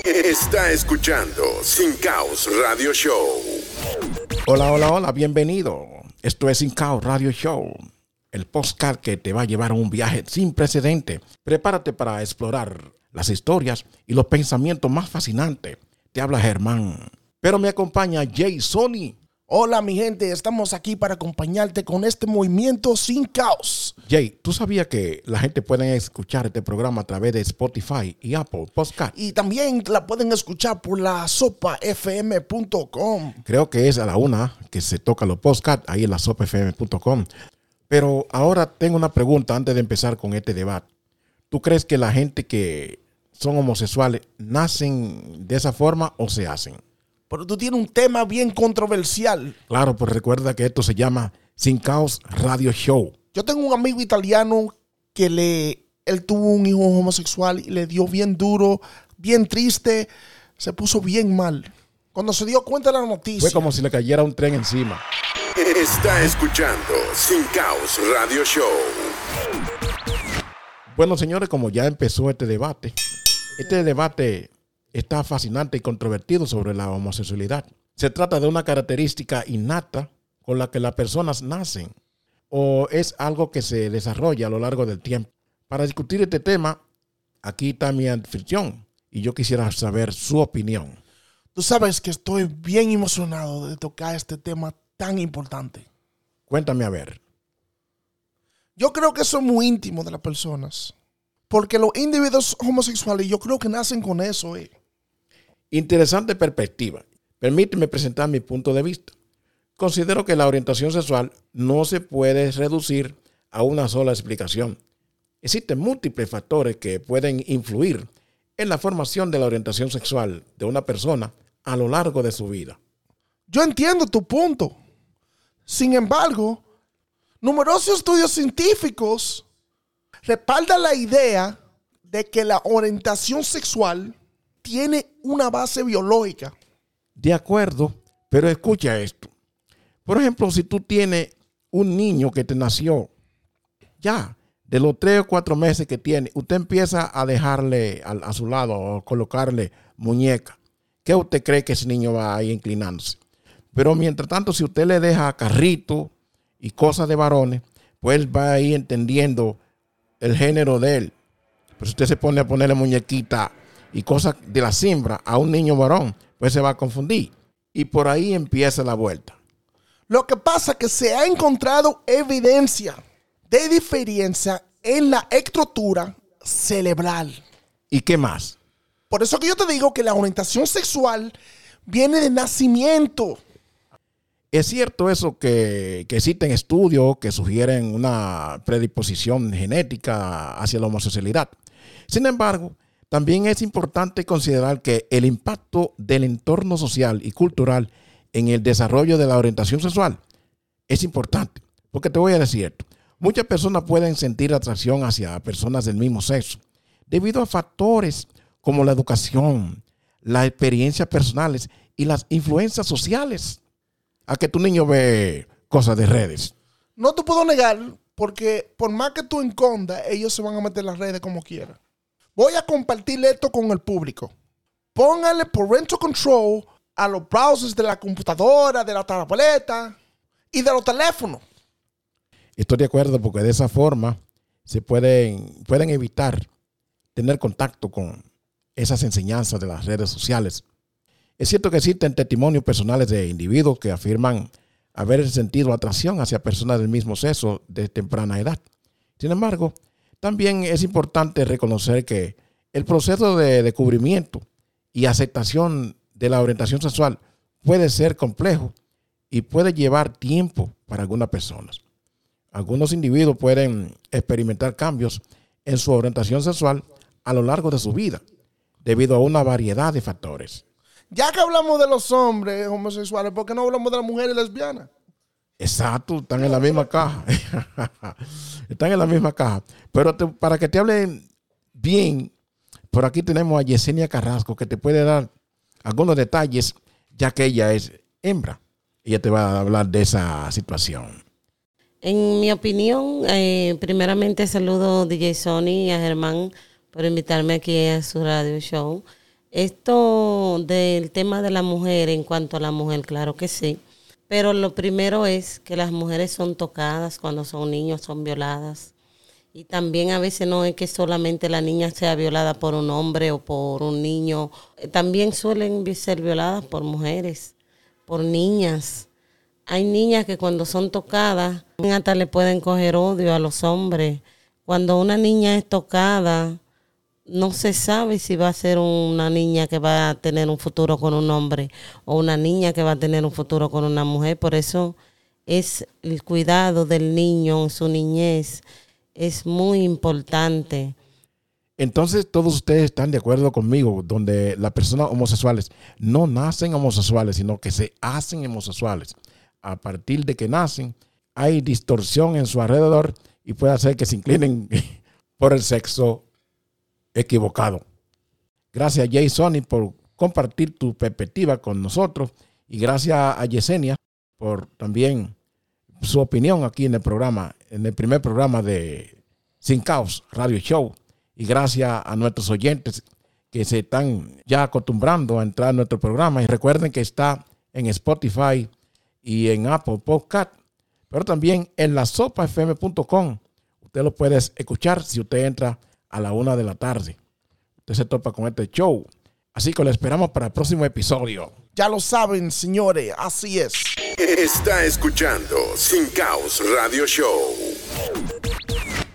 Está escuchando Sin Caos Radio Show. Hola, bienvenido. Esto es Sin Caos Radio Show, el podcast que te va a llevar a un viaje sin precedente. Prepárate para explorar las historias y los pensamientos más fascinantes. Te habla Germán, pero me acompaña Jay Sony. Hola mi gente, estamos aquí para acompañarte con este movimiento sin caos. Jay, ¿tú sabías que la gente puede escuchar este programa a través de Spotify y Apple Podcast? Y también la pueden escuchar por la sopafm.com. Creo que es a la 1 que se toca los podcasts ahí en la sopafm.com. Pero ahora tengo una pregunta antes de empezar con este debate. ¿Tú crees que la gente que son homosexuales nacen de esa forma o se hacen? Pero tú tienes un tema bien controversial. Claro, pues recuerda que esto se llama Sin Caos Radio Show. Yo tengo un amigo italiano que él tuvo un hijo homosexual y le dio bien duro, bien triste, se puso bien mal. Cuando se dio cuenta de la noticia, fue como si le cayera un tren encima. Está escuchando Sin Caos Radio Show. Bueno, señores, como ya empezó este debate está fascinante y controvertido sobre la homosexualidad. Se trata de una característica innata con la que las personas nacen o es algo que se desarrolla a lo largo del tiempo. Para discutir este tema, aquí está mi anfitrión y yo quisiera saber su opinión. Tú sabes que estoy bien emocionado de tocar este tema tan importante. Cuéntame a ver. Yo creo que eso es muy íntimo de las personas. Porque los individuos homosexuales yo creo que nacen con eso. Interesante perspectiva. Permíteme presentar mi punto de vista. Considero que la orientación sexual no se puede reducir a una sola explicación. Existen múltiples factores que pueden influir en la formación de la orientación sexual de una persona a lo largo de su vida. Yo entiendo tu punto. Sin embargo, numerosos estudios científicos respaldan la idea de que la orientación sexual tiene una base biológica. De acuerdo, pero escucha esto. Por ejemplo, si tú tienes un niño que te nació, ya de los 3 o 4 meses que tiene, usted empieza a dejarle a su lado o colocarle muñeca. ¿Qué usted cree que ese niño va a ir inclinándose? Pero mientras tanto, si usted le deja carrito y cosas de varones, pues va a ir entendiendo el género de él. Pues si usted se pone a ponerle muñequita y cosas de la siembra a un niño varón, pues se va a confundir. Y por ahí empieza la vuelta. Lo que pasa es que se ha encontrado evidencia de diferencia en la estructura cerebral. ¿Y qué más? Por eso que yo te digo que la orientación sexual viene de nacimiento. Es cierto eso que existen estudios que sugieren una predisposición genética hacia la homosexualidad. Sin embargo, también es importante considerar que el impacto del entorno social y cultural en el desarrollo de la orientación sexual es importante. Porque te voy a decir esto. Muchas personas pueden sentir atracción hacia personas del mismo sexo debido a factores como la educación, las experiencias personales y las influencias sociales. A que tu niño ve cosas de redes. No te puedo negar, porque por más que tú escondas, ellos se van a meter en las redes como quieran. Voy a compartir esto con el público. Póngale parental control a los browsers de la computadora, de la tableta y de los teléfonos. Estoy de acuerdo porque de esa forma se pueden evitar tener contacto con esas enseñanzas de las redes sociales. Es cierto que existen testimonios personales de individuos que afirman haber sentido atracción hacia personas del mismo sexo de temprana edad. Sin embargo, también es importante reconocer que el proceso de descubrimiento y aceptación de la orientación sexual puede ser complejo y puede llevar tiempo para algunas personas. Algunos individuos pueden experimentar cambios en su orientación sexual a lo largo de su vida, debido a una variedad de factores. Ya que hablamos de los hombres homosexuales, ¿por qué no hablamos de las mujeres lesbianas? Exacto, están en la misma caja. Están en la misma caja. Pero para que te hablen bien, por aquí tenemos a Yesenia Carrasco, que te puede dar algunos detalles, ya que ella es hembra. Ella te va a hablar de esa situación. En mi opinión, primeramente saludo a DJ Sony y a Germán por invitarme aquí a su radio show. Esto del tema de la mujer, en cuanto a la mujer, claro que sí. Pero lo primero es que las mujeres son tocadas cuando son niños, son violadas. Y también a veces no es que solamente la niña sea violada por un hombre o por un niño. También suelen ser violadas por mujeres, por niñas. Hay niñas que cuando son tocadas, hasta le pueden coger odio a los hombres. Cuando una niña es tocada, no se sabe si va a ser una niña que va a tener un futuro con un hombre o una niña que va a tener un futuro con una mujer. Por eso es el cuidado del niño en su niñez. Es muy importante. Entonces, todos ustedes están de acuerdo conmigo, donde las personas homosexuales no nacen homosexuales, sino que se hacen homosexuales. A partir de que nacen, hay distorsión en su alrededor y puede hacer que se inclinen por el sexo equivocado. Gracias, Jay Sony, por compartir tu perspectiva con nosotros. Y gracias a Yesenia por también su opinión aquí en el programa, en el primer programa de Sin Caos Radio Show. Y gracias a nuestros oyentes que se están ya acostumbrando a entrar a nuestro programa. Y recuerden que está en Spotify y en Apple Podcast, pero también en lasopafm.com. Usted lo puede escuchar si usted entra a la 1 de la tarde. Usted se topa con este show. Así que lo esperamos para el próximo episodio. Ya lo saben, señores, así es. Está escuchando Sin Caos Radio Show.